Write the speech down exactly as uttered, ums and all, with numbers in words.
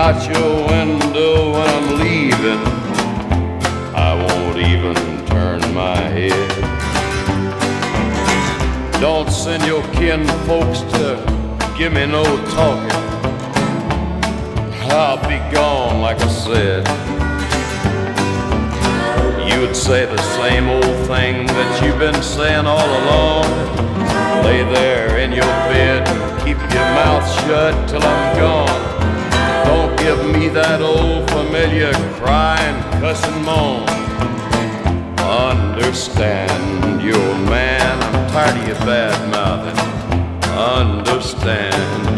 out your window when I'm leaving, I won't even turn my head. Don't send your kin folks to give me no talking. I'll be gone, like I said. You'd say the same old thing that you've been saying all along. Lay there in your bed and keep your mouth shut till I'm gone. Don't give me that old familiar crying, cussing moan. Understand, you're a man, I'm tired of your bad mouthing. Understand.